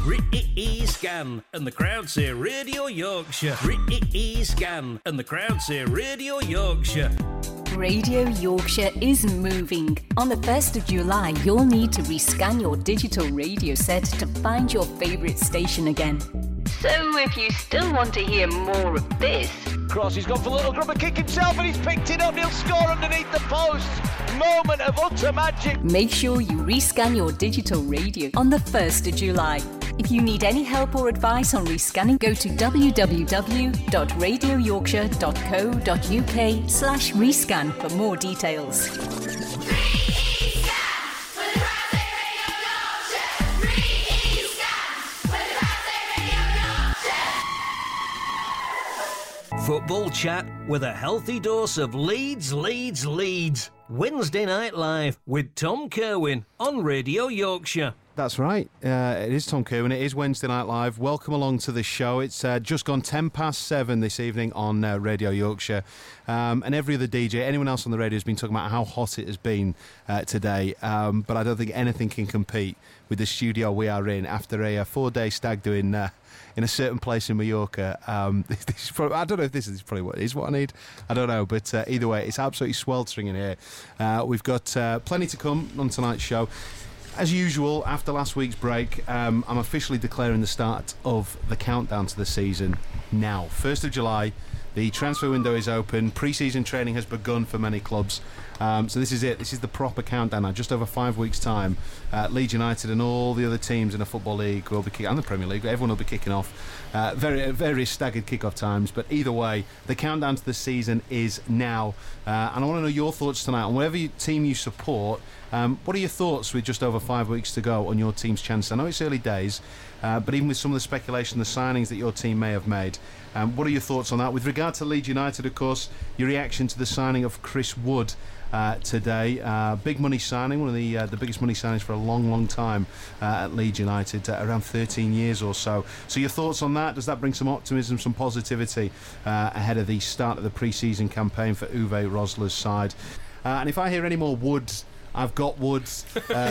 Scan, and the crowd say Radio Yorkshire. Scan, and the crowd say Radio Yorkshire. Radio Yorkshire is moving. On the 1st of July, you'll need to rescan your digital radio set to find your favourite station again. So if you still want to hear more of this... Cross, he's gone for a little grubber kick himself and he's picked it up. He'll score underneath the post. Moment of utter magic. Make sure you rescan your digital radio on the 1st of July. If you need any help or advice on rescanning, go to www.radioyorkshire.co.uk/rescan for more details. Football chat with a healthy dose of Leeds. Wednesday Night Live with Tom Kerwin on Radio Yorkshire. That's right. It is Tom Kerwin. It is Wednesday Night Live. Welcome along to the show. It's just gone 7:10 this evening on Radio Yorkshire. And every other DJ, anyone else on the radio has been talking about how hot it has been today. But I don't think anything can compete with the studio we are in after a 4-day stag do in a certain place in Mallorca. This is probably, I don't know if this is probably what I need. I don't know. But either way, it's absolutely sweltering in here. We've got plenty to come on tonight's show. As usual, after last week's break, I'm officially declaring the start of the countdown to the season now. 1st of July, the transfer window is open. Pre-season training has begun for many clubs. So this is it. This is the proper countdown now. Just over 5 weeks' time, Leeds United and all the other teams in the Football League will be kicking, and the Premier League, everyone will be kicking off. Very staggered kick-off times. But either way, the countdown to the season is now. And I want to know your thoughts tonight on whatever team you support. What are your thoughts with just over 5 weeks to go on your team's chances? I know it's early days, but even with some of the speculation, the signings that your team may have made, what are your thoughts on that? With regard to Leeds United, of course, your reaction to the signing of Chris Wood today. Big money signing, one of the biggest money signings for a long time at Leeds United, around 13 years or so. So your thoughts on that? Does that bring some optimism, some positivity ahead of the start of the pre-season campaign for Uwe Rosler's side? And if I hear any more Woods, I've got Woods.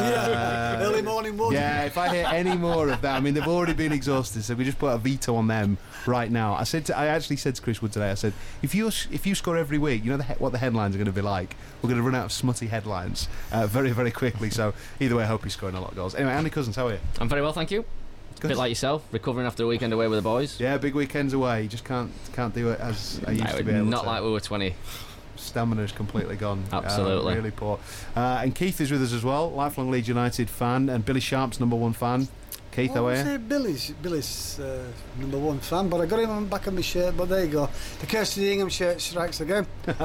Early morning Wood. Yeah, if I hear any more of that, I mean, they've already been exhausted, so we just put a veto on them right now. I actually said to Chris Wood today, I said, if you score every week, you know what the headlines are going to be like. We're going to run out of smutty headlines very, very quickly. So either way, I hope he's scoring a lot of goals. Anyway, Andy Cousins, how are you? I'm very well, thank you. Good. A bit like yourself, recovering after a weekend away with the boys. Yeah, big weekends away. You just can't do it as I used to be able to. Not like we were 20. Stamina's completely gone. Absolutely. Really poor. And Keith is with us as well, lifelong Leeds United fan and Billy Sharp's #1 fan. Keith, how are you? I say Billy's #1 fan, but I got him on the back of my shirt, but there you go. The curse of the Ingham shirt strikes again.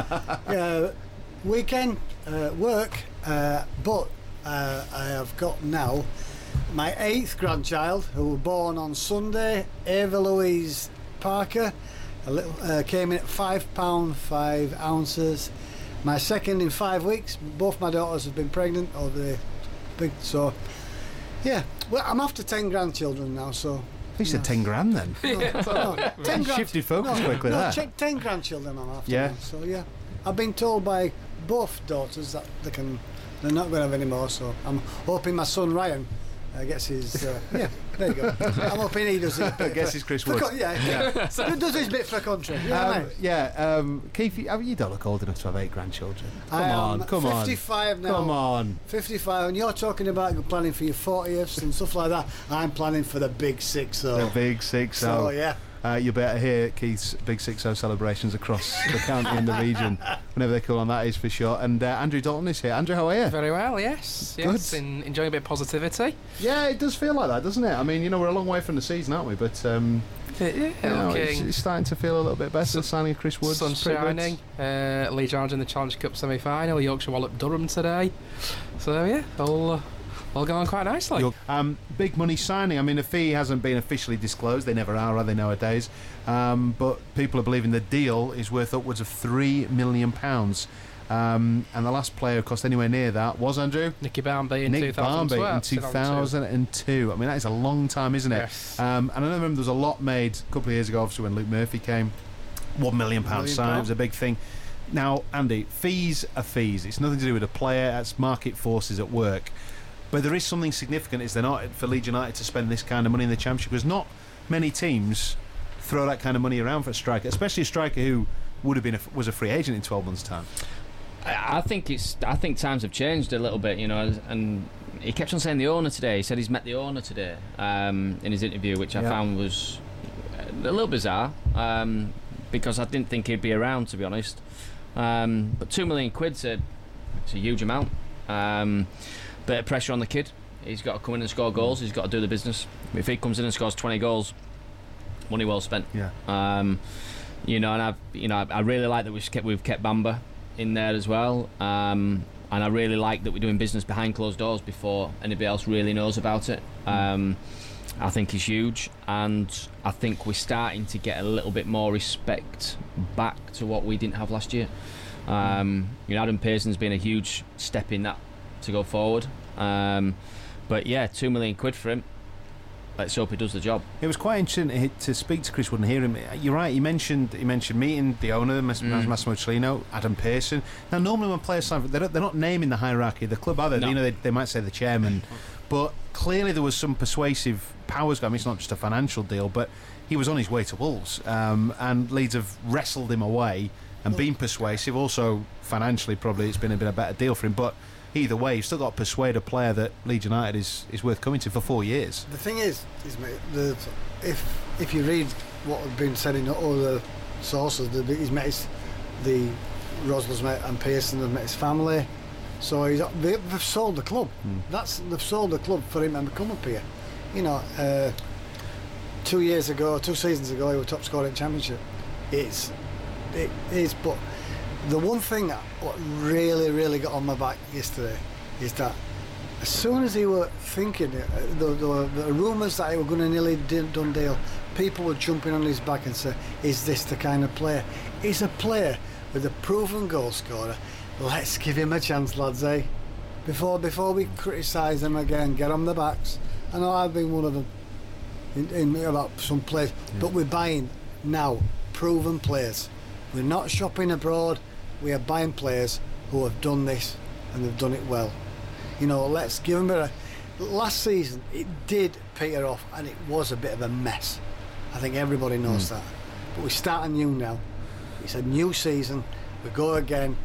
Weekend, work, but I have got now my 8th grandchild, who was born on Sunday, Ava Louise Parker. Came in at £5 5 ounces. My second in 5 weeks. Both my daughters have been pregnant, so yeah. Well, I'm after 10 grandchildren now. So you said 10 grand then. No, 10 shifted focus quickly there. Check 10 grandchildren I'm after. Yeah. Now, so yeah, I've been told by both daughters that they're not going to have any more. So I'm hoping my son Ryan gets his. Yeah, there you go. I'm hoping he does it. Gets his Chris Wood. Who does his bit for a country? You know what I mean? Keith, you don't look old enough to have 8 grandchildren. Come on. 55 now. Come on. 55, and you're talking about planning for your 40th and stuff like that. I'm planning for the big 6-0. The big 6-0. So yeah. You better hear Keith's big 6-0 celebrations across the county and the region, whenever they call on, that is for sure. And Andrew Dalton is here. Andrew, how are you? Very well, yes. Good. Enjoying a bit of positivity. Yeah, it does feel like that, doesn't it? I mean, we're a long way from the season, aren't we? But it's starting to feel a little bit better. Signing of Chris Wood. Sun's shining. Leeds United in the Challenge Cup semi-final. Yorkshire walloped Durham today. So yeah, all going quite nicely. Big money signing. I mean, the fee hasn't been officially disclosed. They never are they, nowadays? But people are believing the deal is worth upwards of £3 million. And the last player who cost anywhere near that was, Andrew? Nicky Barmby in 2002. I mean, that is a long time, isn't it? Yes. And I remember there was a lot made a couple of years ago, obviously, when Luke Murphy came. £1 million sign, it was a big thing. Now, Andy, fees are fees. It's nothing to do with a player. That's market forces at work. But there is something significant, is there not, for Leeds United to spend this kind of money in the Championship? Because not many teams throw that kind of money around for a striker, especially a striker who would have been was a free agent in 12 months' time. I think times have changed a little bit, and he kept on saying the owner today. He said he's met the owner today in his interview, which I found was a little bizarre, because I didn't think he'd be around, to be honest. But £2 million, it's a huge amount. Bit of pressure on the kid. He's got to come in and score goals. He's got to do the business. If he comes in and scores 20 goals, money well spent. Yeah. And I really like that we've kept Bamba in there as well. And I really like that we're doing business behind closed doors before anybody else really knows about it. I think he's huge, and I think we're starting to get a little bit more respect back to what we didn't have last year. Adam Pearson's been a huge step in that to go forward. But yeah, £2 million for him. Let's hope he does the job. It was quite interesting to speak to Chris Wood and hear him. You're right. He mentioned meeting the owner, Massimo Cellino, Adam Pearson. Now, normally when players sign, they're not naming the hierarchy of the club, are they? No. They might say the chairman, but clearly there was some persuasive powers going. I mean, it's not just a financial deal, but he was on his way to Wolves, and Leeds have wrestled him away and been persuasive. Also, financially, probably it's been a bit of a better deal for him, but either way, you've still got to persuade a player that Leeds United is worth coming to for 4 years. The thing is mate, if you read what had been said in other sources, he's met the Rosler's met and Pearson have met his family, so they've sold the club. They've sold the club for him to come up here. 2 seasons ago, he was top scorer in the Championship. It is, but the one thing that really, really got on my back yesterday is that as soon as he were thinking, the rumours that he were going to nearly done deal, people were jumping on his back and say, is this the kind of player? He's a player with a proven goal scorer. Let's give him a chance, lads, eh? Before we criticise him again, get on the backs. I know I've been one of them in about some players, but we're buying now proven players. We're not shopping abroad. We are buying players who have done this and they've done it well. Let's give them a... Last season, it did peter off and it was a bit of a mess. I think everybody knows that. But we're starting new now. It's a new season. We go again.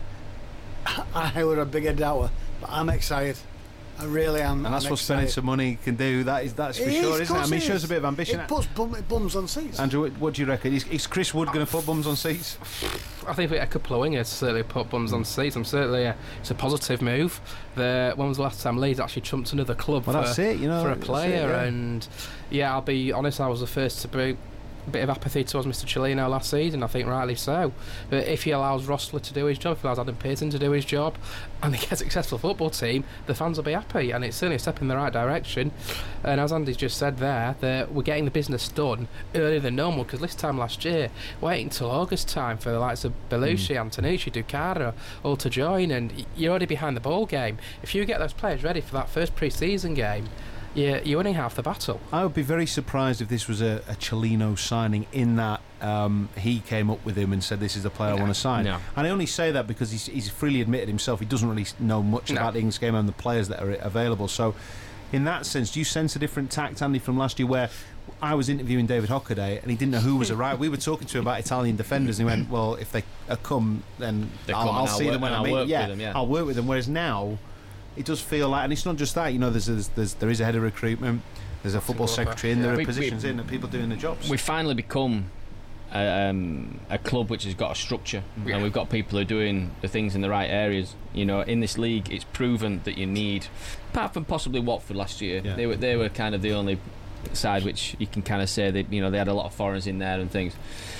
I were a bigger doubter, but I'm excited. I really am. And that's what spending some money can do. That's for sure, isn't it? I mean, it shows a bit of ambition. It puts bums on seats. Andrew, what do you reckon? Is Chris Wood going to put bums on seats? I think a couple of wingers certainly put bums on seats. It's a positive move. When was the last time Leeds actually trumped another club for a player? And I'll be honest, I was the first to be a bit of apathy towards Mr. Cellino last season, I think rightly so. But if he allows Rosler to do his job, if he allows Adam Pearson to do his job, and they get a successful football team, the fans will be happy, and it's certainly a step in the right direction. And as Andy's just said there, that we're getting the business done earlier than normal, because this time last year, waiting until August time for the likes of Belushi, Antonucci, Ducaro all to join, and you're already behind the ball game. If you get those players ready for that first pre-season game, you're winning half the battle. I would be very surprised if this was a Cellino signing, in that he came up with him and said, this is the player I want to sign. No. And I only say that because he's freely admitted himself he doesn't really know much about the English game and the players that are available. So in that sense, do you sense a different tact, Andy, from last year, where I was interviewing David Hockaday and he didn't know who was arrived? We were talking to him about Italian defenders and he went, well, if they come, then I'll see them when I meet them. I'll work with them. Whereas now, it does feel like, and it's not just that, there is a head of recruitment, there's a football secretary, and there are positions in that people doing the jobs. We've finally become a club which has got a structure, and we've got people who are doing the things in the right areas. In this league, it's proven that you need, apart from possibly Watford last year, they were kind of the only side which you can kind of say that they had a lot of foreigners in there and things.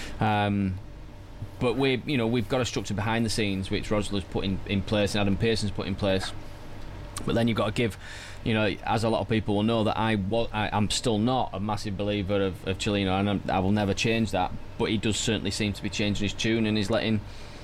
But we've got a structure behind the scenes which Rosler's put in place and Adam Pearson's put in place. But then you've got to give, as a lot of people will know, that I'm still not a massive believer of Cellino, and I will never change that. But he does certainly seem to be changing his tune, and he's letting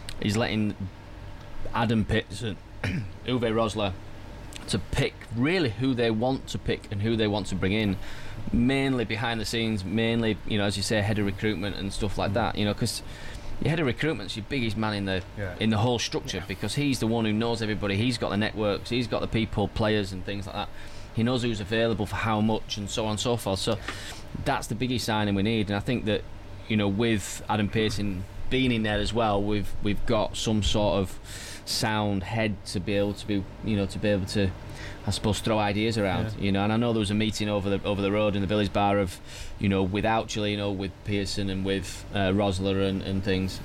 Adam Pearson, Uwe Rosler, to pick really who they want to pick and who they want to bring in, mainly behind the scenes, mainly as you say, head of recruitment and stuff like that. Because your head of recruitment's your biggest man in the whole structure, because he's the one who knows everybody. He's got the networks, he's got the people, players and things like that. He knows who's available for how much, and so on and so forth. So that's the biggest signing we need. And I think that, you know, with Adam Pearson being in there as well, we've got some sort of sound head to be able to, I suppose, throw ideas around, you know. And I know there was a meeting over the road in the Village Bar of, you know, without Cellino, with Pearson and with Rosler and things.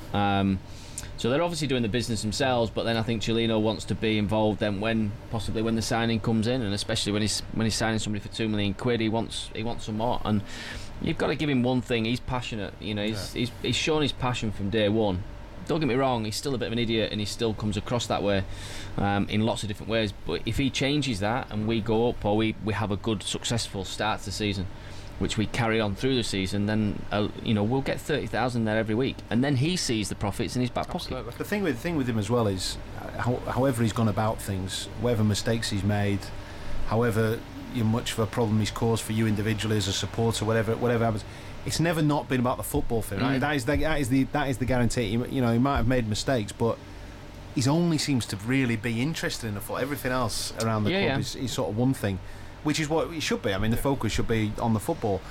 So they're obviously doing the business themselves, but then I think Cellino wants to be involved then when the signing comes in, and especially when he's signing somebody for £2 million, he wants some more. And you've got to give him one thing: he's passionate. You know, he's shown his passion from day one. Don't get me wrong, he's still a bit of an idiot, and he still comes across that way in lots of different ways. But if he changes that, and we go up, or we have a good, successful start to the season, which we carry on through the season, then you know, we'll get 30,000 there every week, and then he sees the profits in his back pocket. The thing with him as well is, however he's gone about things, whatever mistakes he's made, however much of a problem he's caused for you individually as a supporter, whatever happens, it's never not been about the football thing. Right? That is the guarantee. You know, he might have made mistakes, but he only seems to really be interested in the football. Everything else around the club is sort of one thing, which is what it should be. I mean, the focus should be on the football.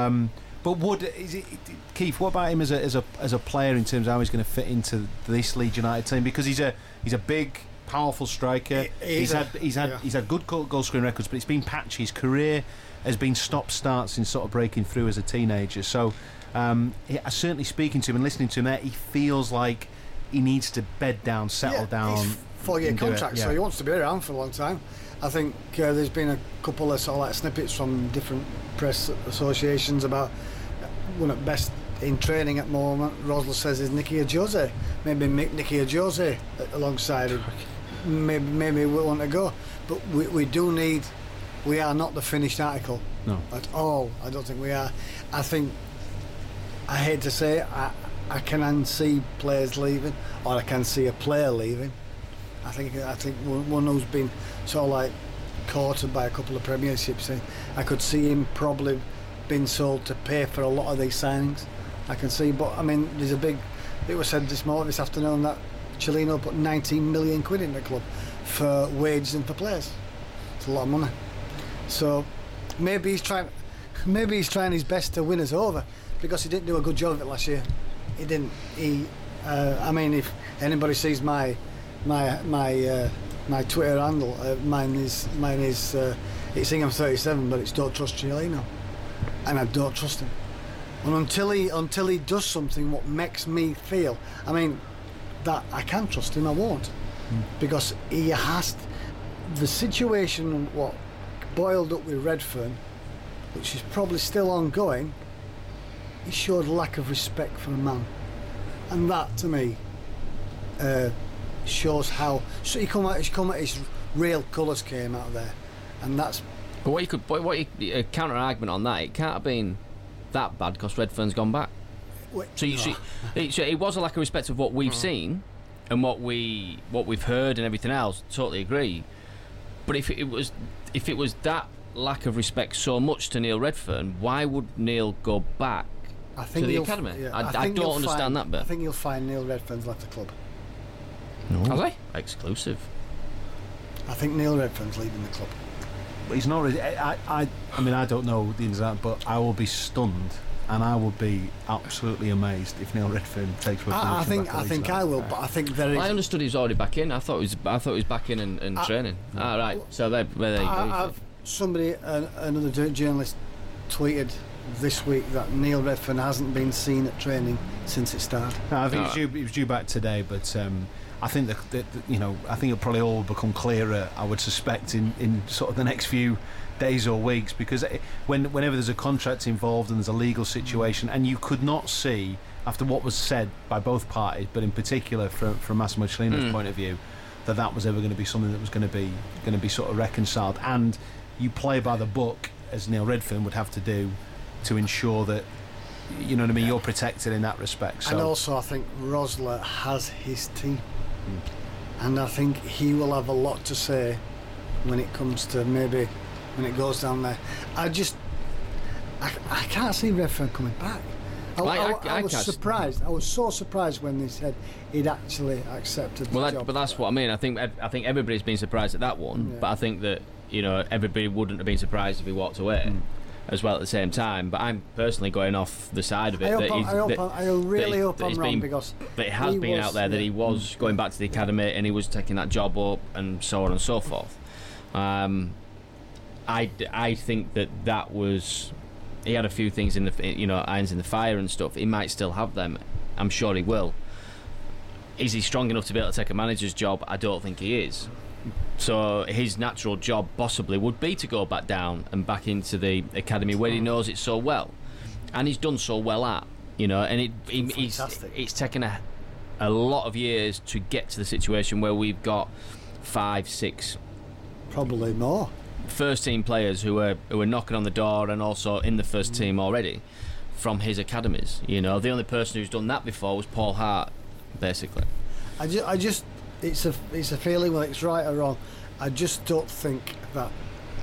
But Keith? What about him as a player in terms of how he's going to fit into this Leeds United team? Because he's a big, powerful striker. He's had good goal scoring records, but it's been patchy. His career has been stop-start since sort of breaking through as a teenager. So, certainly speaking to him and listening to him there, he feels like he needs to bed down, settle down. He's 4-year contract, so he wants to be around for a long time. I think there's been a couple of sort of like snippets from different press associations about one at best in training at the moment. Rosler says is Nicky Jose. Maybe Nicky Jose alongside him. Maybe we want to go, but we do need. We are not the finished article at all. I don't think we are. I think, I hate to say it, I can see players leaving, or I can see a player leaving. I think one who's been sort of like courted by a couple of premierships. I could see him probably being sold to pay for a lot of these signings. I can see, but I mean, there's a big. It was said this afternoon that Cellino put 19 million quid in the club for wages and for players. It's a lot of money. So maybe he's trying his best to win us over, because he didn't do a good job of it last year. He didn't. I mean, if anybody sees my Twitter handle, mine is it's Ingham37, but it's Don't Trust Cellino, and I don't trust him. And until he does something what makes me feel, I mean, that I can trust him, I won't, because he has the situation what boiled up with Redfern, which is probably still ongoing. He showed lack of respect for a man, and that to me shows how he come at his real colours came out there, and that's. But what you counter argument on that, it can't have been that bad because Redfern's gone back. So you see, it was a lack of respect of what we've seen and what we've heard and everything else. Totally agree. But if it was that lack of respect so much to Neil Redfern, why would Neil go back to the academy? Yeah, I don't understand that bit. I think you'll find Neil Redfern's left the club. No, has he? Exclusive. I think Neil Redfern's leaving the club. But he's not really. I mean, I don't know the ins and outs, but I will be stunned and I will be absolutely amazed if Neil Redfern takes. I think I will, but I think there is. I understood he was already back in. I thought he was back in and training. Right. So there you go. Somebody, another journalist, tweeted this week that Neil Redfern hasn't been seen at training since it started. No, I think he was due back today, but I think that I think it'll probably all become clearer, I would suspect, in sort of the next few days or weeks, because whenever there's a contract involved and there's a legal situation, and you could not see, after what was said by both parties, but in particular from Massimo Cellino's point of view, that was ever going to be something that was going to be sort of reconciled. And you play by the book, as Neil Redfern would have to do, to ensure that, you know what I mean, you're protected in that respect. So. And also I think Rosler has his team, and I think he will have a lot to say when it comes to maybe when it goes down there. I can't see Redfern coming back. I was surprised. I was so surprised when they said he'd actually accepted the job. But that's what I mean. I think everybody's been surprised at that one. Yeah. But I think that everybody wouldn't have been surprised if he walked away as well at the same time. But I'm personally going off the side of it. I really hope I'm wrong, because it has been out there that he was going back to the academy and he was taking that job up and so on and so forth. I think that was, he had a few things in the irons in the fire and stuff. He might still have them. I'm sure he will. Is he strong enough to be able to take a manager's job? I don't think he is. So his natural job possibly would be to go back down and back into the academy where he knows it so well, and he's done so well at, and it's taken a lot of years to get to the situation where we've got 5, 6, probably more first team players who are knocking on the door and also in the first team already from his academies. The only person who's done that before was Paul Hart, basically. I just it's a feeling, whether it's right or wrong. I just don't think that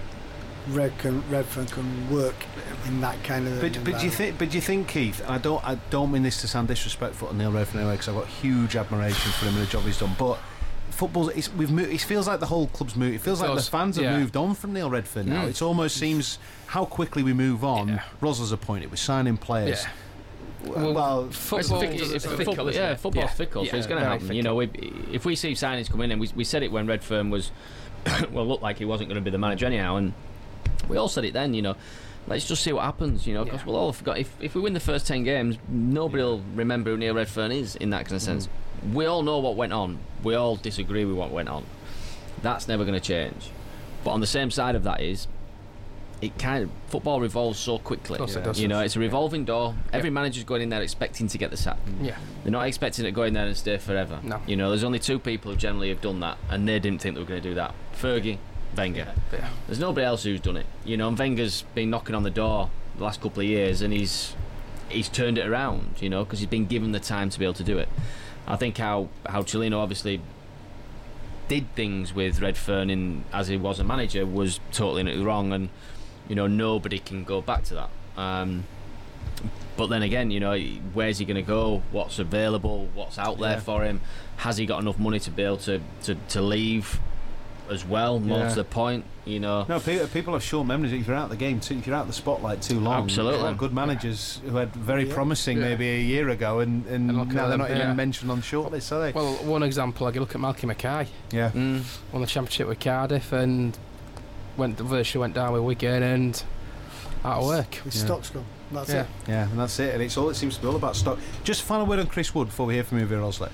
Redfern can work in that kind of. But do you think, Keith? And I don't mean this to sound disrespectful to Neil Redfern anyway, because I've got huge admiration for him and the job he's done. But football, it feels like the whole club's moved. It feels like the fans have moved on from Neil Redfern now. It almost seems how quickly we move on. Yeah. Rosler's appointed. We're signing players. Yeah. Well, football's fickle, so it's going to happen. If we see signings come in, and we said it when Redfern was, looked like he wasn't going to be the manager anyhow, and we all said it then. Let's just see what happens. Because we'll all forgot. If we win the first 10 games, nobody will remember who Neil Redfern is in that kind of sense. We all know what went on. We all disagree with what went on. That's never going to change. But on the same side of that is, football revolves so quickly. It's a revolving door. Every manager's going in there expecting to get the sack. Yeah. They're not expecting to go in there and stay forever. No. There's only 2 people who generally have done that, and they didn't think they were going to do that. Fergie, Wenger. Yeah. There's nobody else who's done it. And Wenger's been knocking on the door the last couple of years, and he's turned it around, because he's been given the time to be able to do it. I think how Cellino obviously did things with Redfern as he was a manager was totally wrong, and nobody can go back to that. But then again, where's he going to go? What's available? What's out there for him? Has he got enough money to be able to leave as well? More to the point, No, people have short memories. If you're out of the game, if you're out of the spotlight too long, absolutely. Good managers who had very promising maybe a year ago, and now they're not even mentioned on shortlist, are they? Well, one example, you look at Malky Mackay. Yeah, won the championship with Cardiff and virtually went down with Wigan and out of work. With Stock's gone. That's it. Yeah, and that's it. And it seems to be all about stock. Just final word on Chris Wood before we hear from you, Rosler.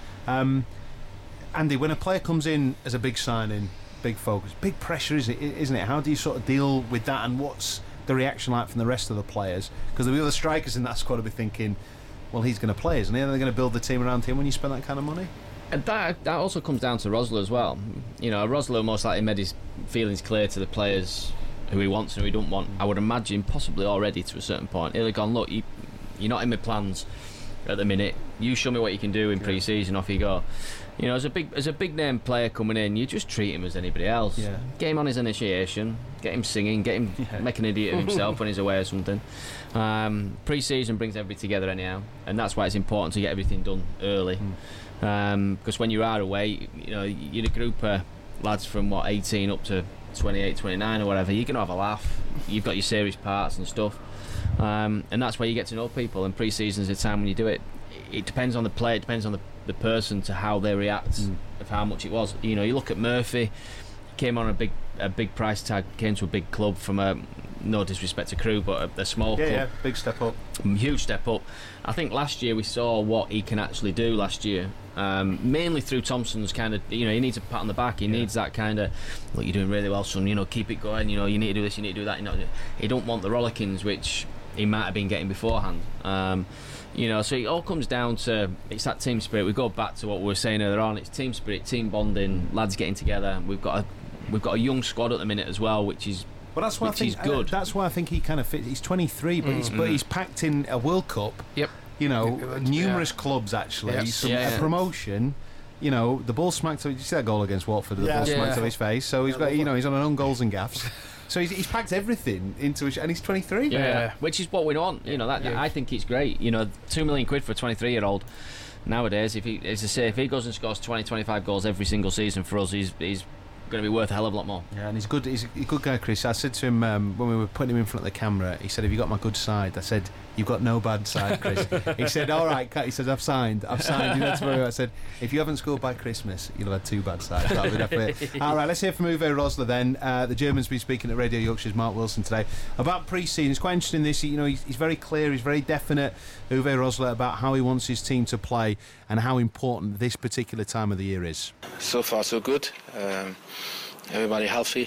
Andy, when a player comes in as a big signing, big focus, big pressure, isn't it? How do you sort of deal with that, and what's the reaction like from the rest of the players? Because the other strikers in that squad will be thinking, well, he's going to play, isn't he? Are they going to build the team around him when you spend that kind of money? And that also comes down to Rosler as well. Rosler most likely made his feelings clear to the players who he wants and who he don't want. I would imagine possibly already to a certain point. He'll have gone, look, you're not in my plans at the minute. You show me what you can do in pre-season. Off you go. As a big name player coming in, you just treat him as anybody else. Yeah. Get him on his initiation, get him singing, get him make an idiot of himself when he's away or something. Pre-season brings everybody together anyhow, and that's why it's important to get everything done early. Because when you are away, you're a group of lads from 18 up to 28, 29 or whatever. You're going to have a laugh. You've got your serious parts and stuff, and that's where you get to know people. And pre-season is the time when you do it. It depends on the player. It depends on the person to how they react of how much it was. You look at Murphy, came on a big price tag, came to a big club from no disrespect to Crewe, but a small club. Yeah, big step up. Huge step up. I think last year we saw what he can actually do last year, mainly through Thompson's kind of, he needs a pat on the back. He needs that kind of, look, you're doing really well, son, keep it going, you need to do this, you need to do that. He don't want the rollickings, which he might have been getting beforehand. So it all comes down to, it's that team spirit. We go back to what we were saying earlier on. It's team spirit, team bonding, lads getting together. We've got a young squad at the minute as well, which is good. That's why I think he kind of fits. He's 23, but he's packed in a World Cup. Yep. Numerous clubs actually. A promotion. The ball smacked. Did you see that goal against Watford? The ball smacked to his face. So he's got. He's on an own goals and gaffes. So he's packed everything into it, and he's 23. Yeah, which is what we want. I think it's great. £2 million for a 23-year-old nowadays. If he goes and scores 20, 25 goals every single season for us, he's going to be worth a hell of a lot more. Yeah, and he's good. He's a good guy, Chris. I said to him when we were putting him in front of the camera, he said, "Have you got my good side?" I said, "You've got no bad side, Chris." He said, "All right, Kat." He said, I've signed. You know, tomorrow. I said, "If you haven't scored by Christmas, you'll have had 2 bad sides." That'll be definitely. All right, let's hear from Uwe Rosler then. The German's been speaking at Radio Yorkshire's Mark Wilson today about pre-season. It's quite interesting. This, you know, he's very clear. He's very definite, Uwe Rosler, about how he wants his team to play and how important this particular time of the year is. So far, so good. Everybody healthy.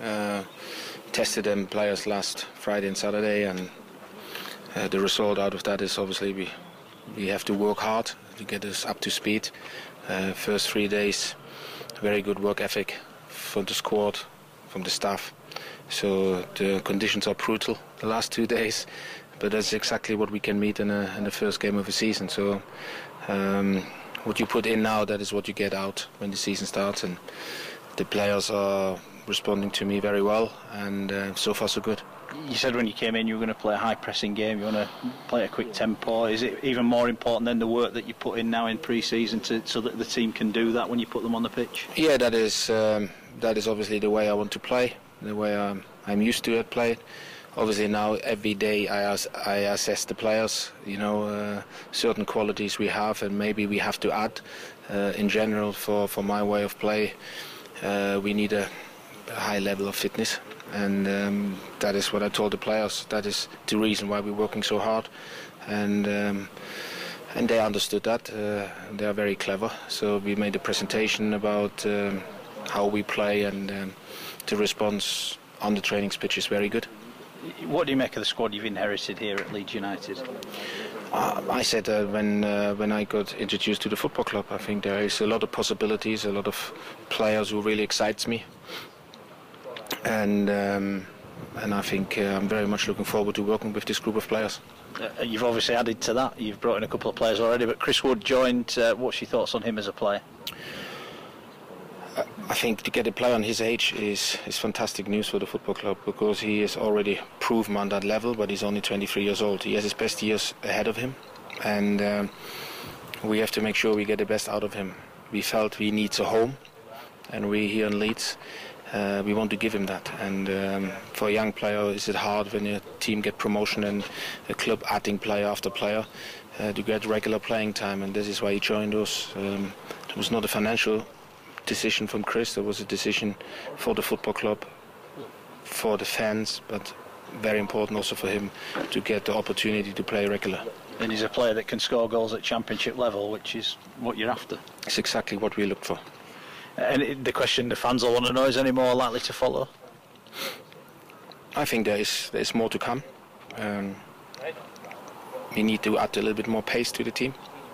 Tested them players last Friday and Saturday, and the result out of that is obviously we have to work hard to get us up to speed. First 3 days, very good work ethic from the squad, from the staff. So the conditions are brutal the last 2 days, but that's exactly what we can meet in the first game of the season. So what you put in now, that is what you get out when the season starts, and the players are responding to me very well, and so far so good. You said when you came in you were going to play a high pressing game, you want to play a quick tempo. Is it even more important than the work that you put in now in pre-season so that the team can do that when you put them on the pitch? Yeah, that is obviously the way I want to play, the way I'm used to it playing. Obviously now every day I assess the players, you know, certain qualities we have and maybe we have to add. In general, for my way of play, we need a high level of fitness, and that is what I told the players. That is the reason why we're working so hard, and they understood that. They are very clever. So we made a presentation about how we play, and the response on the training pitch is very good. What do you make of the squad you've inherited here at Leeds United? I said when I got introduced to the football club, I think there is a lot of possibilities, a lot of players who really excites me, and I think I'm very much looking forward to working with this group of players. You've obviously added to that. You've brought in a couple of players already, but Chris Wood joined. What's your thoughts on him as a player? I think to get a player on his age is fantastic news for the football club, because he is already proven on that level, but he's only 23 years old. He has his best years ahead of him, and we have to make sure we get the best out of him. We felt he needs a home, and we here in Leeds, we want to give him that. And for a young player, is it hard when your team get promotion and a club adding player after player to get regular playing time, and this is why he joined us. It was not a financial decision from Chris, there was a decision for the football club, for the fans, but very important also for him to get the opportunity to play regular. And he's a player that can score goals at championship level, which is what you're after. It's exactly what we look for. And the question the fans will want to know, is any more likely to follow? I think there is more to come. We need to add a little bit more pace to the team,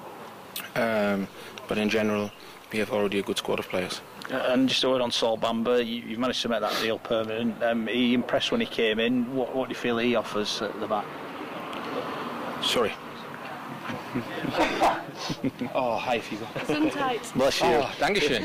but in general we have already a good squad of players. And just a word on Sol Bamba, you've managed to make that deal permanent. He impressed when he came in. What do you feel he offers at the back? Sorry. Oh, hi, Figo. Bless you. Oh, Dankeschön.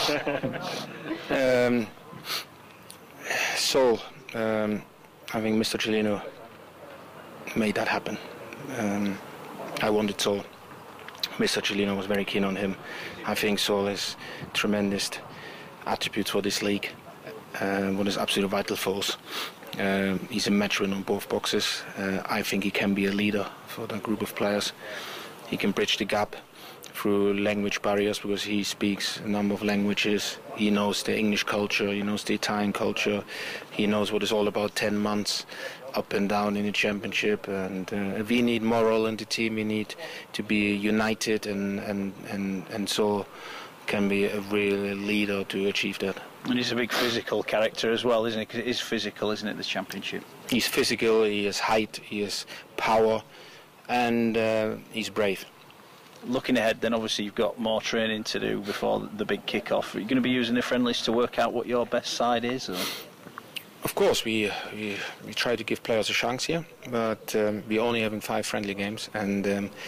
Sol, I think Mr. Cellino made that happen. I wanted Sol. Mr. Cellino was very keen on him. I think Sol has tremendous attributes for this league, what is absolutely vital for us. He's a match winner on both boxes. I think he can be a leader for that group of players. He can bridge the gap through language barriers because he speaks a number of languages. He knows the English culture, he knows the Italian culture, he knows what it's all about 10 months up and down in the championship, and we need moral in the team. We need to be united, and so can be a real leader to achieve that. And he's a big physical character as well, isn't he? Because it is physical, isn't it, the championship? He's physical, he has height, he has power, and he's brave. Looking ahead, then obviously you've got more training to do before the big kick-off. Are you going to be using the friendlies to work out what your best side is? Or? Of course, we try to give players a chance here, but we're only having 5 friendly games, and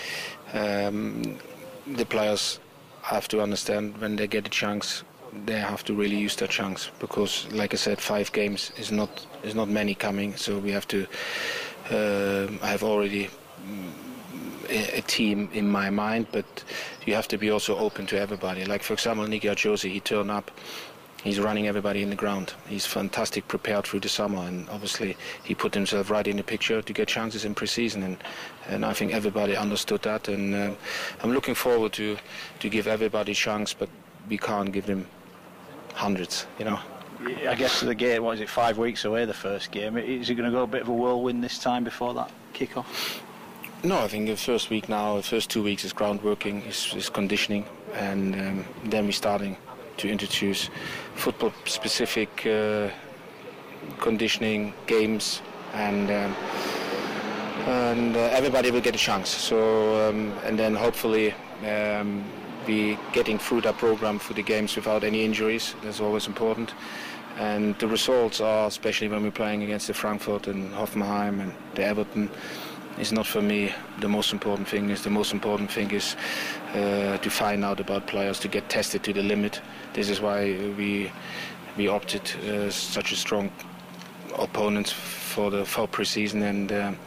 the players have to understand when they get a chance, they have to really use their chance, because, like I said, 5 games is not many coming, so we have to. I have already a team in my mind, but you have to be also open to everybody. Like, for example, Nicky Josie, he turned up He's running everybody in the ground. He's fantastic prepared through the summer, and obviously he put himself right in the picture to get chances in pre-season, and I think everybody understood that, and I'm looking forward to give everybody a chance, but we can't give them hundreds, you know. I guess the game, 5 weeks away, the first game, is it going to go a bit of a whirlwind this time before that kick-off? No, I think the first week now, the first 2 weeks is groundworking, is conditioning, and then we're starting to introduce football-specific conditioning games, and everybody will get a chance. So, and then hopefully be getting through that program for the games without any injuries. That's always important. And the results are, especially when we're playing against the Frankfurt and Hoffenheim and the Everton, is not for me the most important thing. The most important thing is to find out about players, to get tested to the limit. This is why we opted such a strong opponent for pre-season, and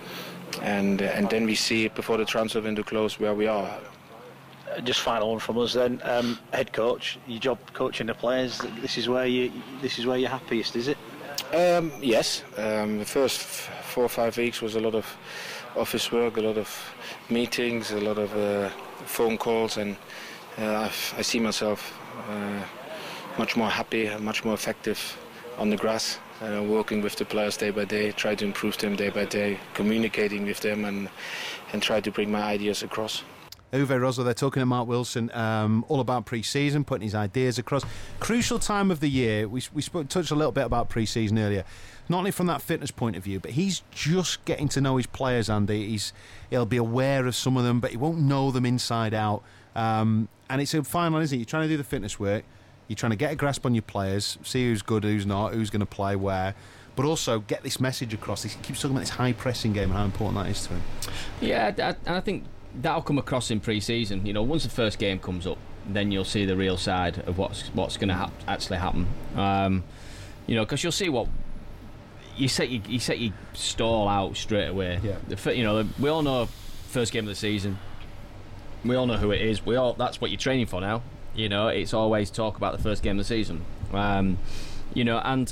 then we see before the transfer window close where we are. Just final one from us then. Head coach, your job coaching the players. This is where you're happiest, is it? Yes. The first 4 or 5 weeks was a lot of office work, a lot of meetings, a lot of phone calls, and I see myself much more happy and much more effective on the grass, working with the players day by day, try to improve them day by day, communicating with them, and try to bring my ideas across. Uwe Rosler, they're talking to Mark Wilson all about pre-season, putting his ideas across. Crucial time of the year. We touched a little bit about pre-season earlier, not only from that fitness point of view, but he's just getting to know his players, Andy. He'll be aware of some of them, but he won't know them inside out. And it's a fine line, isn't it? You're trying to do the fitness work, you're trying to get a grasp on your players, see who's good, who's not, who's going to play where, but also get this message across. He keeps talking about this high-pressing game and how important that is to him. Yeah, and I think that'll come across in pre-season. You know, once the first game comes up, then you'll see the real side of what's going to actually happen. You know, because you'll see what you set your stall out straight away. Yeah. You know, we all know first game of the season. We all know who it is. That's what you're training for now. You know, it's always talk about the first game of the season. You know, and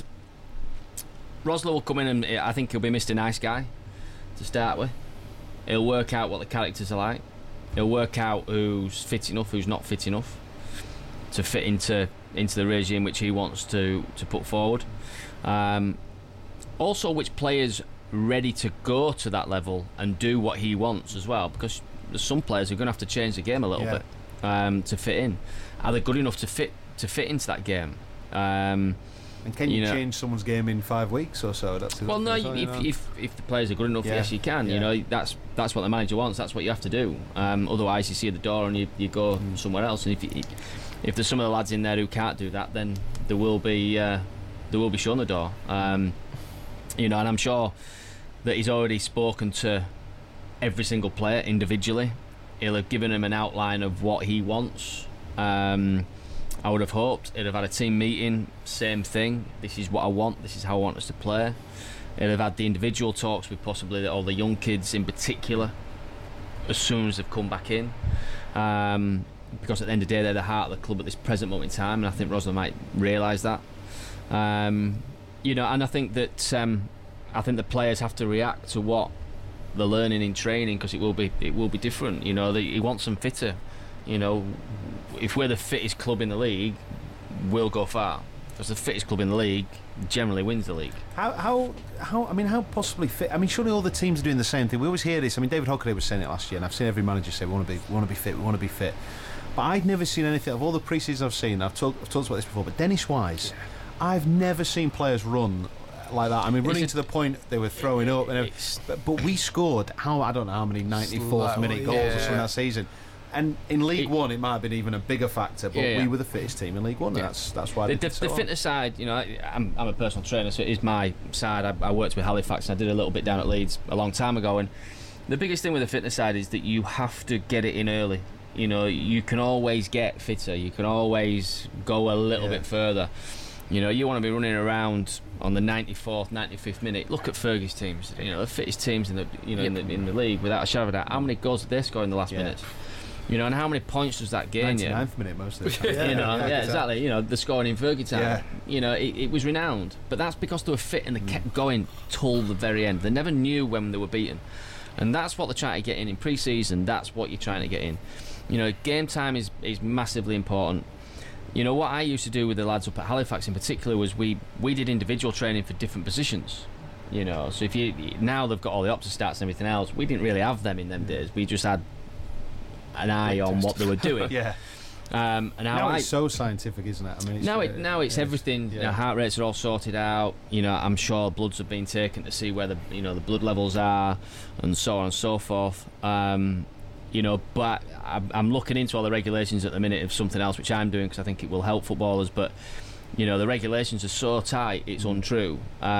Rosler will come in, and I think he'll be Mr. Nice Guy to start with. He'll work out what the characters are like. He'll work out who's fit enough, who's not fit enough to fit into the regime which he wants to put forward. Also, which players ready to go to that level and do what he wants as well, because there's some players who are going to have to change the game a little bit to fit in. Are they good enough to fit into that game? And can you change someone's game in 5 weeks or so? If the players are good enough, yes, you can. You know, that's what the manager wants. That's what you have to do. Otherwise, you see the door and you go somewhere else. And if there's some of the lads in there who can't do that, then there will be shown the door. You know, and I'm sure that he's already spoken to every single player individually. He'll have given him an outline of what he wants. I would have hoped he'd have had a team meeting, same thing. This is what I want. This is how I want us to play. He'd have had the individual talks with possibly all the young kids in particular as soon as they've come back in, because at the end of the day they're the heart of the club at this present moment in time, and I think Rosler might realise that. You know, and I think that the players have to react to what they're learning in training, because it will be different. You know, he wants them fitter. You know, if we're the fittest club in the league, we'll go far, because the fittest club in the league generally wins the league. How possibly fit? I mean, surely all the teams are doing the same thing. We always hear this. I mean, David Hockaday was saying it last year, and I've seen every manager say we want to be fit. But I've never seen anything of all the pre-seasons I've seen. I've talked about this before, but Dennis Wise, I've never seen players run like that. I mean, running to the point they were throwing up, but we scored I don't know how many 94th minute goals or something that season. And in League One, it might have been even a bigger factor, but we were the fittest team in League One, and that's why the fitness side. You know, I'm a personal trainer, so it is my side. I worked with Halifax, and I did a little bit down at Leeds a long time ago. And the biggest thing with the fitness side is that you have to get it in early. You know, you can always get fitter. You can always go a little bit further. You know, you want to be running around on the 94th, 95th minute. Look at Fergie's teams. You know, the fittest teams in the league, without a shadow of a doubt. How many goals did they score in the last minute? You know, and how many points does that gain you? 99th minute most of the time. Exactly. You know, the scoring in Fergie time. Yeah. You know, it was renowned, but that's because they were fit and they kept going till the very end. They never knew when they were beaten, and that's what they're trying to get in pre-season. That's what you're trying to get in. You know, game time is massively important. You know, what I used to do with the lads up at Halifax in particular was we did individual training for different positions. You know, so now they've got all the Opta stats and everything else. We didn't really have them in them days. We just had an eye on what they were doing. Yeah. And now it's so scientific, isn't it? I mean, now it's everything. Yeah. You know, heart rates are all sorted out. You know, I'm sure bloods have been taken to see where the blood levels are, and so on and so forth. You know, but I'm looking into all the regulations at the minute of something else which I'm doing because I think it will help footballers. But you know, the regulations are so tight, it's untrue.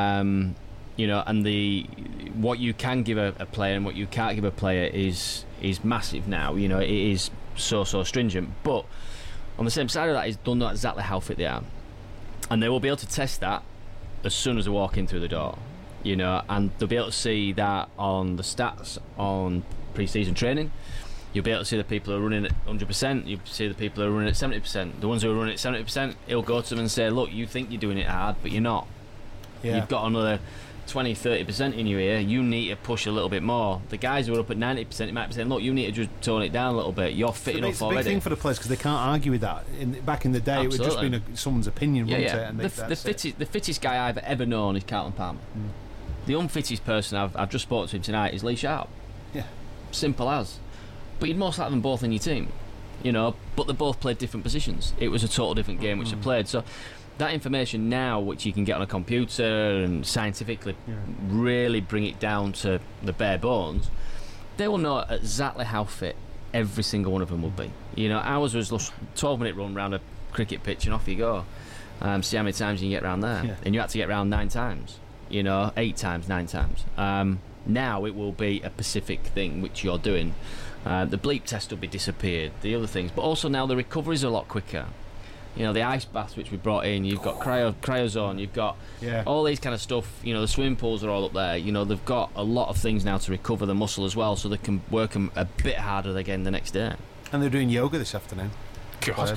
You know, and what you can give a player and what you can't give a player is massive now. You know, it is so stringent. But on the same side of that is don't know exactly how fit they are, and they will be able to test that as soon as they walk in through the door. You know, and they'll be able to see that on the stats on pre-season training. You'll be able to see the people who are running at 100%. You'll see the people who are running at 70%. The ones who are running at 70%, he'll go to them and say, "Look, you think you're doing it hard, but you're not. Yeah. You've got another 20-30% in you here. You need to push a little bit more." The guys who are up at 90%, he might be saying, "Look, you need to just tone it down a little bit. You're fit enough already." It's a big thing for the players because they can't argue with that. Back in the day, Absolutely. it would just been someone's opinion, wouldn't it? And the fittest guy I've ever known is Carlton Palmer. The unfittest person I've just spoken to him tonight is Lee Sharp. Yeah. Simple as. But you'd most like them both in your team, you know. But they both played different positions. It was a total different game which they played. So that information now, which you can get on a computer and scientifically really bring it down to the bare bones, they will know exactly how fit every single one of them will be. You know, ours was a 12-minute run round a cricket pitch and off you go. See how many times you can get round there. Yeah. And you had to get round 9 times, you know, 8 times, 9 times. Now it will be a specific thing which you're doing. The bleep test will be disappeared, the other things, but also now the recovery's a lot quicker. You know, the ice baths which we brought in, you've got cryozone, you've got all these kind of stuff. You know, the swimming pools are all up there. You know, they've got a lot of things now to recover the muscle as well, so they can work them a bit harder again the next day. And they're doing yoga this afternoon. God.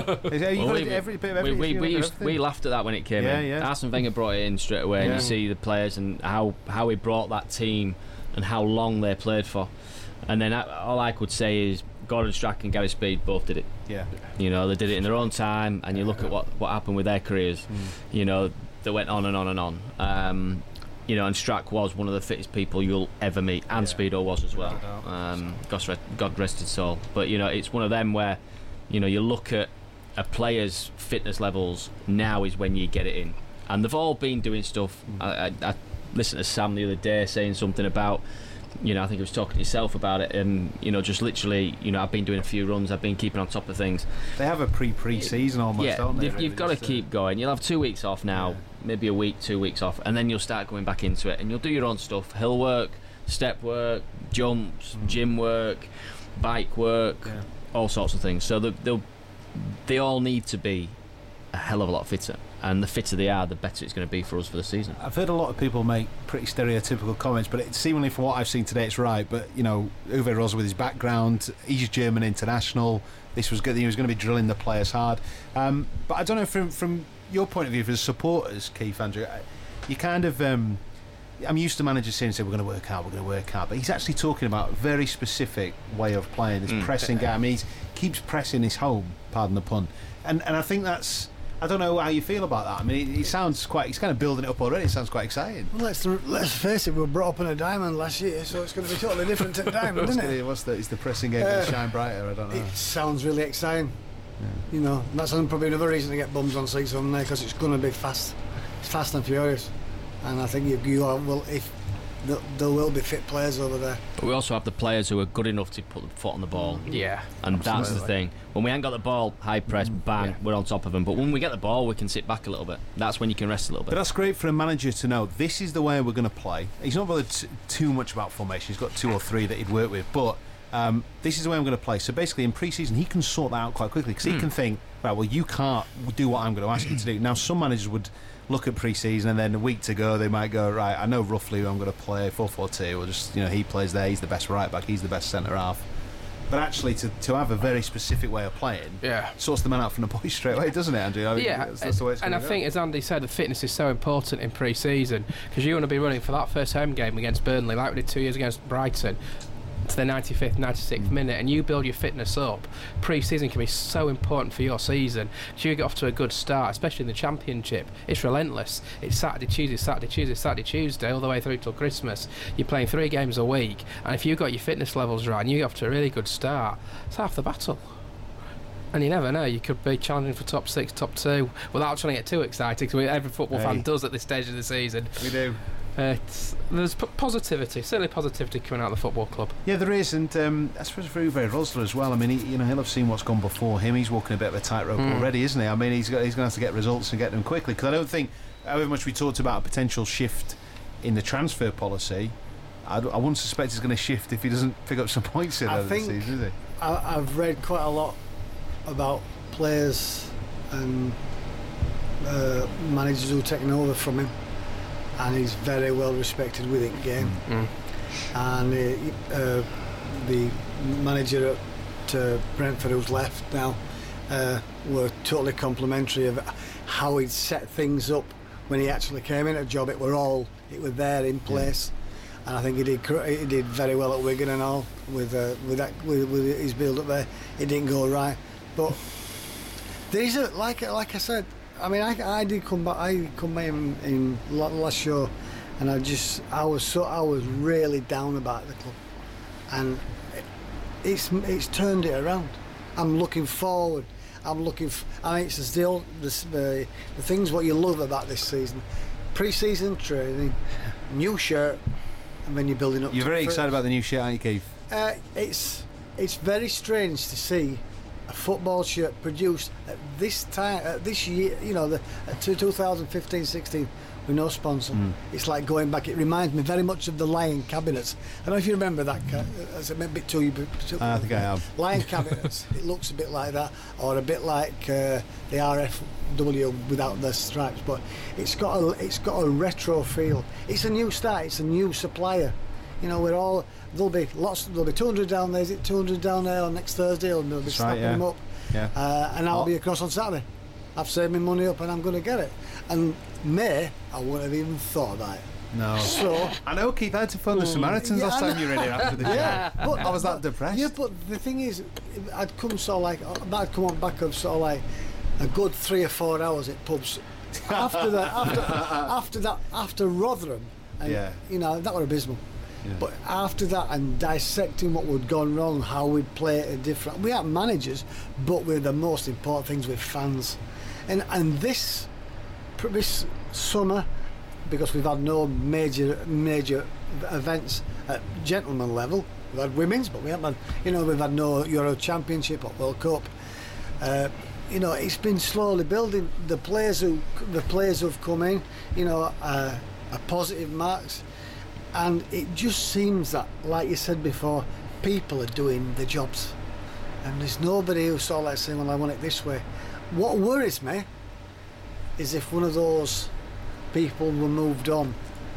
We laughed at that when it came in. Yeah. Arsene Wenger brought it in straight away, and you see the players and how he brought that team and how long they played for. And then all I could say is Gordon Strachan and Gary Speed both did it. Yeah. You know, they did it in their own time, and you look at what happened with their careers. You know, they went on and on and on. You know, and Strack was one of the fittest people you'll ever meet, and Speedo was as well. God rest his soul. But you know, it's one of them where, you know, you look at a player's fitness levels now is when you get it in, and they've all been doing stuff. I listened to Sam the other day saying something about, you know, I think he was talking to yourself about it, and you know, just literally, you know, I've been doing a few runs, I've been keeping on top of things. They have a pre-season almost, don't they? You've got to keep going. You'll have 2 weeks off now, maybe a week, 2 weeks off, and then you'll start going back into it, and you'll do your own stuff: hill work, step work, jumps, gym work, bike work, all sorts of things. So they all need to be a hell of a lot fitter. And the fitter they are, the better it's going to be for us for the season. I've heard a lot of people make pretty stereotypical comments, but it, seemingly from what I've seen today, it's right. But, you know, Uwe Rose with his background, he's German international. This was good. He was going to be drilling the players hard. But I don't know, from your point of view, as supporters, Keith, Andrew, you kind of... I'm used to managers saying, we're going to work hard. But he's actually talking about a very specific way of playing, this pressing game. I mean, he keeps pressing his home, pardon the pun. And I think that's... I don't know how you feel about that. I mean, he sounds quite... He's kind of building it up already. It sounds quite exciting. Well, let's face it, we were brought up in a diamond last year, so it's going to be totally different to diamond, isn't it? It's the pressing game going to shine brighter? I don't know. It sounds really exciting. Yeah. You know, that's probably another reason to get bums on seats on there, because it's going to be fast. It's fast and furious. And I think there will be fit players over there. But we also have the players who are good enough to put the foot on the ball. Yeah, and absolutely. That's the thing. When we ain't got the ball, high press, bang, we're on top of them. But when we get the ball, we can sit back a little bit. That's when you can rest a little bit. But that's great for a manager to know this is the way we're going to play. He's not bothered too much about formation. He's got 2 or 3 that he'd work with, but this is the way I'm going to play. So basically, in pre-season, he can sort that out quite quickly, because he can think, right, well, you can't do what I'm going to ask you to do. Now, some managers would look at pre-season, and then a week to go, they might go, right, I know roughly who I'm going to play, 4-4-2, or just, you know, he plays there, he's the best right back, he's the best centre half. But actually, to have a very specific way of playing, sorts the man out from the boys straight away, doesn't it, Andrew? I mean, that's the way it's and I go. think, as Andy said, the fitness is so important in pre-season, because you want to be running for that first home game against Burnley, like we did 2 years against Brighton, to the 95th, 96th minute, and you build your fitness up. Pre-season can be so important for your season. So you get off to a good start, especially in the Championship. It's relentless. It's Saturday, Tuesday, all the way through till Christmas. You're playing 3 games a week, and if you've got your fitness levels right and you get off to a really good start, it's half the battle. And you never know, you could be challenging for top 6, top 2, without trying to get too excited, because every football fan does at this stage of the season. We do. There's positivity, certainly positivity coming out of the football club. Yeah, there is, and I suppose for Uwe Rosler as well. I mean, he'll have seen what's gone before him. He's walking a bit of a tightrope already, isn't he? I mean, he's going to have to get results and get them quickly, because I don't think, however much we talked about a potential shift in the transfer policy, I wouldn't suspect he's going to shift if he doesn't pick up some points in the season, is he? I've read quite a lot about players and managers who are taking over from him, and he's very well respected within the game. And the manager at Brentford, who's left now, were totally complimentary of how he'd set things up when he actually came in a job. It was there in place, and I think he did very well at Wigan and all with his build up there. It didn't go right, but there is like I said. I mean, I did come back. I come back in last show, and I was really down about the club, and it's turned it around. I'm looking forward. I mean, it's still the things what you love about this season: pre-season training, new shirt, and then you're building up. You're very excited about the new shirt, aren't you, Keith? It's very strange to see a football shirt produced at this time, this year, 2015-16, with no sponsor. It's like going back. It reminds me very much of the Lion cabinets. I don't know if you remember that. It's a bit too. I think I have. Lion cabinets. It looks a bit like that, or a bit like the RFW without the stripes. But it's got a retro feel. It's a new start. It's a new supplier. There'll be 200 down there. Is it 200 down there on next Thursday? Or they'll be snapping them up. Yeah. And I'll be across on Saturday. I've saved my money up and I'm going to get it. And May, I wouldn't have even thought about it. No. So I know, Keith. I had to phone the Samaritans last time you were in here after the show. But I was that depressed. Yeah, but the thing is, I'd come on back of sort of like a good 3 or 4 hours at pubs. After Rotherham, and, that were abysmal. Yeah. But after that, and dissecting what would gone wrong, how we'd play it we had managers, but we're the most important things with fans. And this summer, because we've had no major events at gentleman level, we've had women's, but we haven't had, we've had no Euro Championship or World Cup. It's been slowly building. The players who've come in, are positive marks. And it just seems that, like you said before, people are doing the jobs. And there's nobody who's sort of like saying, well, I want it this way. What worries me is if one of those people were moved on.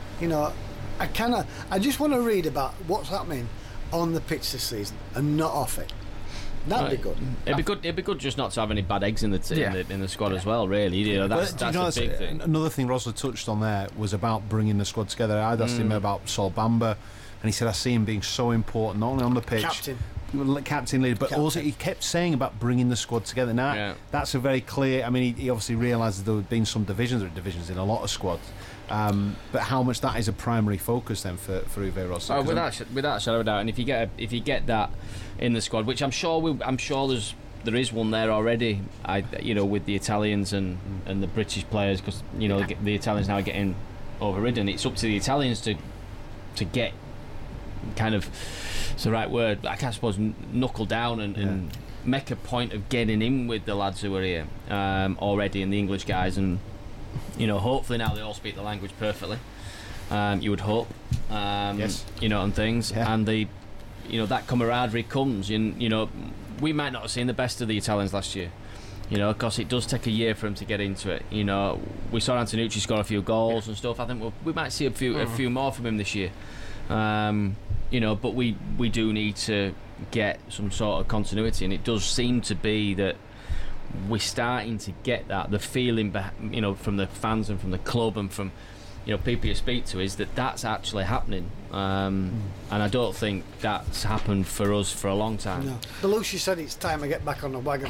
I just want to read about what's happening on the pitch this season and not off it. That'd be good. It'd be good just not to have any bad eggs in the squad as well. Really, that's a big thing. Another thing Rosler touched on there was about bringing the squad together. I'd asked him about Sol Bamba, and he said I see him being so important, not only on the pitch, captain leader, but also he kept saying about bringing the squad together. Now that's a very clear. I mean, he obviously realised there had been some divisions in a lot of squads. But how much that is a primary focus then for Uwe Rosler? Without a shadow of a doubt. And if you get that in the squad, which I'm sure there is one there already. With the Italians and the British players, because the Italians now are getting overridden. It's up to the Italians to get kind of, it's the right word, I suppose, knuckle down and make a point of getting in with the lads who are here already, and the English guys, and hopefully now they all speak the language perfectly. You would hope, yes. And things, and that camaraderie comes. We might not have seen the best of the Italians last year, because it does take a year for them to get into it. We saw Antonucci score a few goals and stuff. I think we might see a few more from him this year. But we do need to get some sort of continuity, and it does seem to be that we're starting to get that. The feeling, from the fans and from the club and from people you speak to is that that's actually happening, and I don't think that's happened for us for a long time. No. Belushi said it's time to get back on the wagon.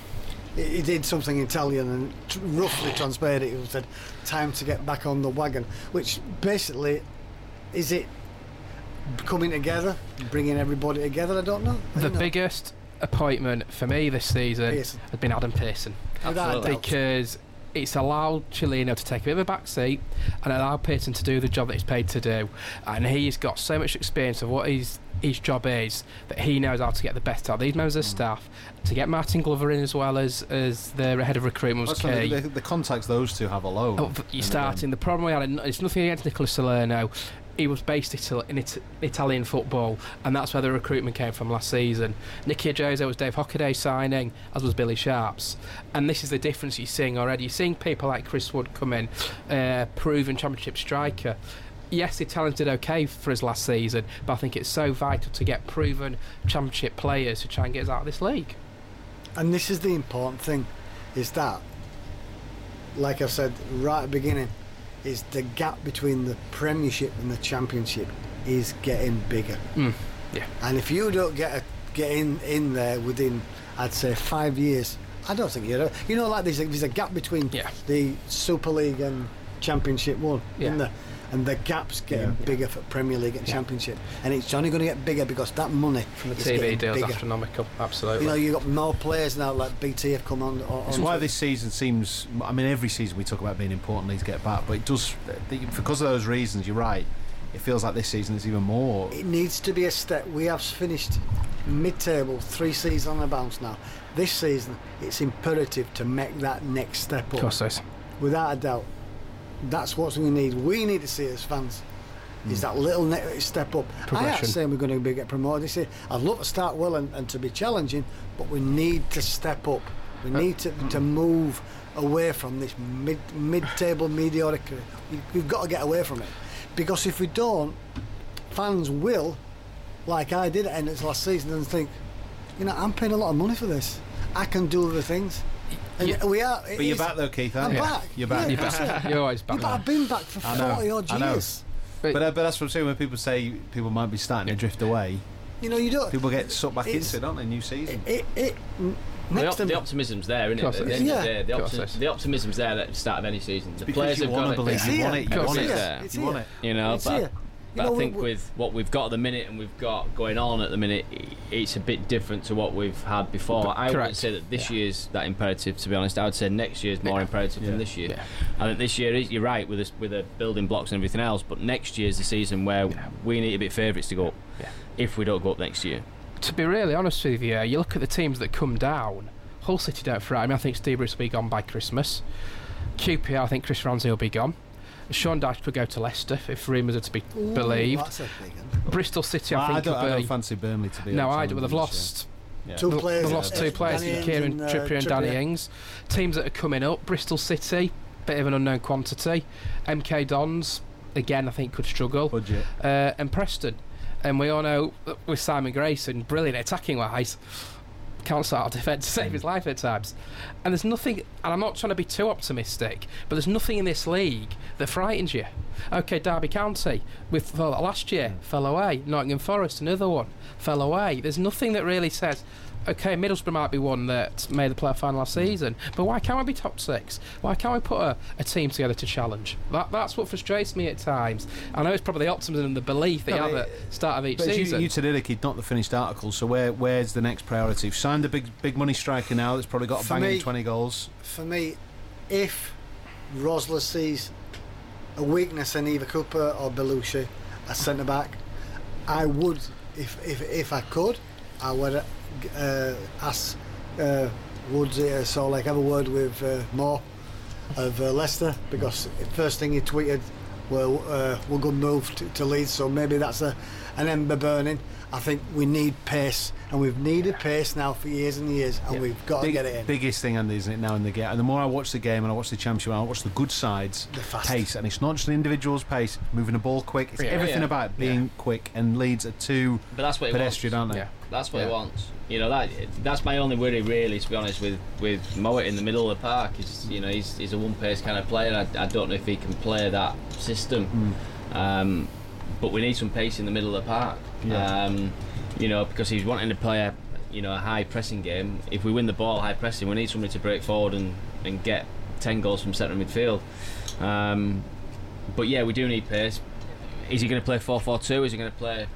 He did something Italian and roughly translated it. He said, time to get back on the wagon, which basically, is it coming together, bringing everybody together? I don't know. The biggest appointment for me this season has been Adam Pearson. Absolutely. Because it's allowed Cellino to take a bit of a back seat and allow Pearson to do the job that he's paid to do, and he's got so much experience of what his job is that he knows how to get the best out of these members of staff. To get Martin Glover in as well as the head of recruitment was key. The contacts those two have alone. You're starting. The problem we had, it's nothing against Nicola Salerno. He was based in Italian football, and that's where the recruitment came from last season. Nicky Ajose was Dave Hockaday signing, as was Billy Sharps. And this is the difference you're seeing already. You're seeing people like Chris Wood come in, proven championship striker. Yes, the Italians did okay for us last season, but I think it's so vital to get proven championship players to try and get us out of this league. And this is the important thing, is that, like I said right at the beginning, is the gap between the Premiership and the Championship is getting bigger. Yeah. And if you don't get in there within, I'd say, 5 years, I don't think you're like there's a gap between the Super League and Championship one, isn't there? And the gap's getting bigger for Premier League and Championship, and it's only going to get bigger because that money from the TV deals bigger. Astronomical. Absolutely. You've got more players now, like BT have come on. That's why this season seems. I mean, every season we talk about being important, need to get back, but it does because of those reasons. You're right. It feels like this season is even more. It needs to be a step. We have finished mid-table, 3 seasons on the bounce now. This season, it's imperative to make that next step up. Of course, it is. Without a doubt. That's what we need. We need to see as fans. Is that little step up. I ain't saying we're going to get promoted this year. I'd love to start well and to be challenging, but we need to step up. We need to move away from this mid-table mediocrity. We've got to get away from it. Because if we don't, fans will, like I did at the end of last season, and think, I'm paying a lot of money for this. I can do other things. And we are. But you're back though, Keith, aren't you? I'm back. You're back. You're always back. But I've been back for 40 odd years. But that's what I'm saying. When people say people might be starting to drift away, you don't. People get sucked back into it, don't they? New season. The optimism's there, isn't it? At the end of the day, the optimism's there at the start of any season. The players have got it. You want it. You want it. But I think with what we've got at the minute and we've got going on at the minute, it's a bit different to what we've had before. I wouldn't say that this year's that imperative, to be honest. I would say next year's more imperative than this year. Yeah. I think this year, you're right, with the building blocks and everything else, but next year's the season where we need to be favourites to go up if we don't go up next year. To be really honest with you, you look at the teams that come down, Hull City don't threaten. I think Steve Bruce will be gone by Christmas. QPR, I think Chris Ramsey will be gone. Sean Dyche could go to Leicester if rumours are to be believed. That's a big one. Bristol City, I think, I don't fancy Burnley to be. No, I do. They've lost 2 players. They've lost 2 players, Kieran Trippier and Danny Ings. Teams that are coming up: Bristol City, bit of an unknown quantity. MK Dons, again, I think could struggle. Budget. And Preston, and we all know with Simon Grayson, brilliant attacking wise. Can't start a defence to save his life at times. And there's nothing, and I'm not trying to be too optimistic, but there's nothing in this league that frightens you. Okay, Derby County last year fell away. Nottingham Forest, another one, fell away. There's nothing that really says, okay, Middlesbrough might be one that made the playoff final last season, but why can't we be top 6? Why can't we put a team together to challenge? That's what frustrates me at times. I know it's probably the optimism and the belief that you have at the start of each season. You today, kid, not the finished article, so where's the next priority? You've signed a big money striker now that's probably got a banging 20 goals. For me, if Rosler sees a weakness in either Cooper or Belushi, a centre-back, I would, if I could, I would ask Woodsy have a word with Moore of Leicester, because first thing he tweeted, we're good move to Leeds, so maybe that's an ember burning. I think we need pace, and we've needed pace now for years and years, and we've got to get it in. Biggest thing, Andy, isn't it, now in the game? And the more I watch the game and I watch the Championship, and I watch the good sides, the pace, and it's not just the individual's pace, moving the ball quick. It's everything about being quick, and Leeds are too pedestrian, aren't they? Yeah. That's what he wants. You know, that's my only worry, really, to be honest, with Mowat in the middle of the park. Is, you know, he's a one-pace kind of player. I don't know if he can play that system. But we need some pace in the middle of the park. You know, because he's wanting to play a high pressing game. If we win the ball high pressing, we need somebody to break forward and get 10 goals from centre midfield. But yeah, we do need pace. Is he going to play 4-4-2? Is he going to play,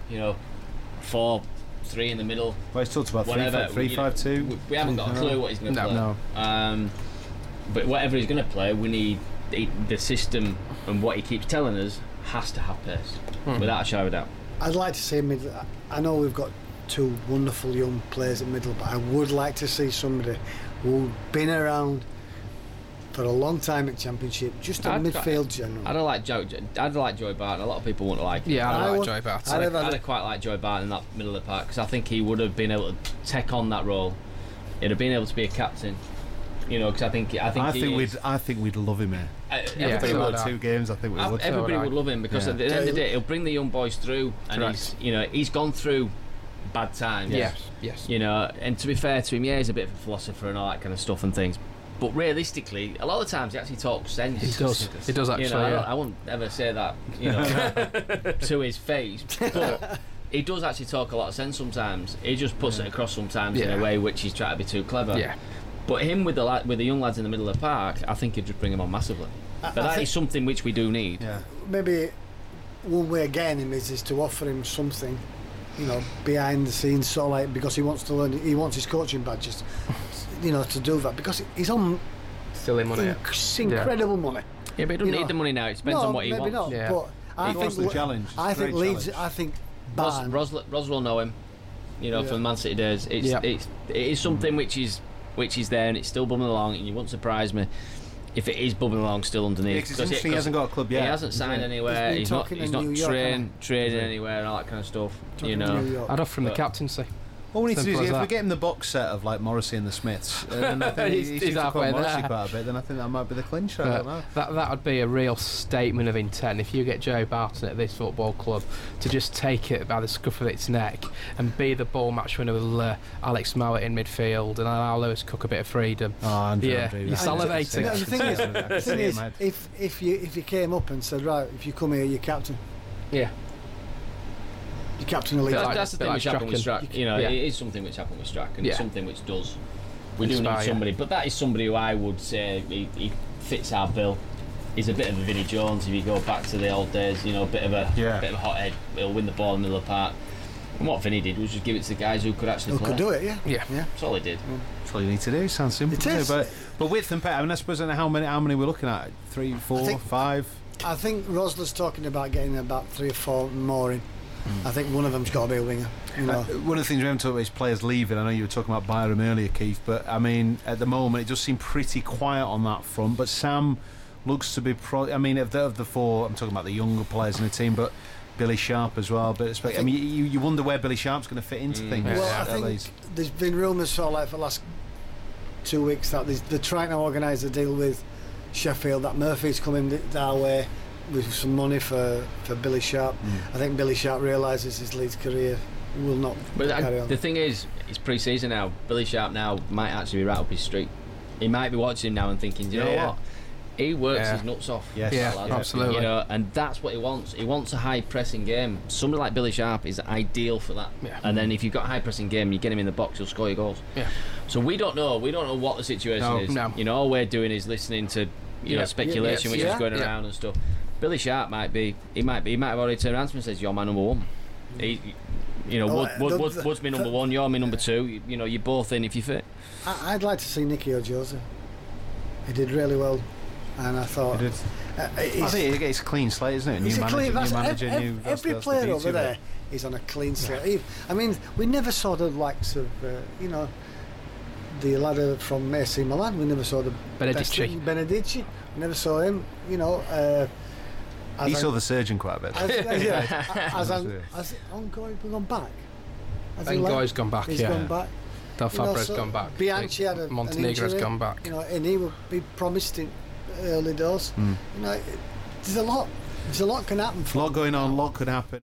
4-3 in the middle? Well, he's talked about 3-5-2. We haven't got a clue what he's going to play. No. But whatever he's going to play, we need the system, and what he keeps telling us has to have pace, without a shadow of a doubt. I'd like to see middle. I know we've got two wonderful young players in middle, but I would like to see somebody who's been around for a long time at Championship, just a midfield general. I'd like Joey Barton. A lot of people wouldn't like him. Yeah, I like Joey Barton. I'd quite like Joey Barton in that middle of the park, because I think he would have been able to take on that role. He'd have been able to be a captain. Because I think we'd love him here. Everybody would. 2 games, I think we would. Everybody would love him, because at the end of the day, he'll bring the young boys through, and he's gone through bad times. Yes. And to be fair to him, he's a bit of a philosopher and all that kind of stuff and things. But realistically, a lot of the times he actually talks sense. He does actually. I wouldn't ever say that, to his face, but he does actually talk a lot of sense sometimes. He just puts it across sometimes in a way which he's trying to be too clever. Yeah. But him with the young lads in the middle of the park, I think he'd just bring him on massively. But that is something which we do need. Yeah. Maybe one way of getting him is to offer him something, behind the scenes, sort of like, because he wants to learn. He wants his coaching badges, to do that, because he's on silly money, incredible money. Yeah, but he doesn't need the money now. It depends on what he wants. Not, but I think the challenge. I think Leeds. I think Ros will know him. From the Man City days. It is something which is there, and it's still bubbling along, and you won't surprise me if it is bubbling along still underneath. Because he hasn't got a club yet. He hasn't signed anywhere. He's not trading anywhere and all that kind of stuff. I'd offer him the captaincy. All we need to do is, if we get him the box set of like Morrissey and the Smiths, and I think he's halfway there. Quite a bit, then I think that might be the clincher. I don't know. That would be a real statement of intent if you get Joe Barton at this football club to just take it by the scruff of its neck and be the ball match winner with Alex Mowat in midfield and allow Lewis Cook a bit of freedom. You're salivating. The thing is, if you came up and said, right, if you come here, you're captain. Yeah. You're captain of the league. That's the thing which happened with Strack. It is something which happened with Strack, and it's something which does. We do need somebody, but that is somebody who I would say he fits our bill. He's a bit of a Vinnie Jones if you go back to the old days. A bit of a hothead. He'll win the ball in the middle of the park. And what Vinnie did was just give it to the guys who could actually play. Who could do it, yeah. That's all he did. That's all you need to do. Sounds simple. It is. But width and pace. I suppose how many we're looking at? 3, 4, 5. I think Rosler's talking about getting about 3 or 4 more in. I think one of them's got to be a winger. One of the things we haven't talked about is players leaving. I know you were talking about Byram earlier, Keith, but I mean, at the moment, it does seem pretty quiet on that front. But Sam looks to be of the 4, I'm talking about the younger players in the team, but Billy Sharp as well. But you wonder where Billy Sharp's going to fit into things. Well, I think there's been rumours for the last 2 weeks that they're trying to organise a deal with Sheffield that Murphy's coming our way with some money for Billy Sharp. I think Billy Sharp realises his Leeds career will not carry on. The thing is, it's pre-season now. Billy Sharp now might actually be right up his street. He might be watching now and thinking, you know what? He works his nuts off. Yes, absolutely. And that's what he wants. He wants a high pressing game. Somebody like Billy Sharp is ideal for that. Yeah. And then if you've got a high pressing game, you get him in the box, he'll score your goals. Yeah. So we don't know. We don't know what the situation is. No. All we're doing is listening to speculation which is going around and stuff. Billy Sharp might have already turned around to me and says, "You're my number one." Wood's my number one. You're my number 2. You're both in if you fit. I'd like to see Nicky Ojosa. He did really well, and I thought. I think it's a clean slate, isn't it? Every player over there is on a clean slate. I mean, we never saw the likes of the lad from AC Milan. We never saw the Benedici. We never saw him. He saw the surgeon quite a bit. Has gone back? Ngai's gone back, He's gone back. Del Fabre's gone back. Bianchi had Montenegro's gone back. You know, and he would be promised in early doors. You know, there's a lot can happen. A lot going on, a lot could happen.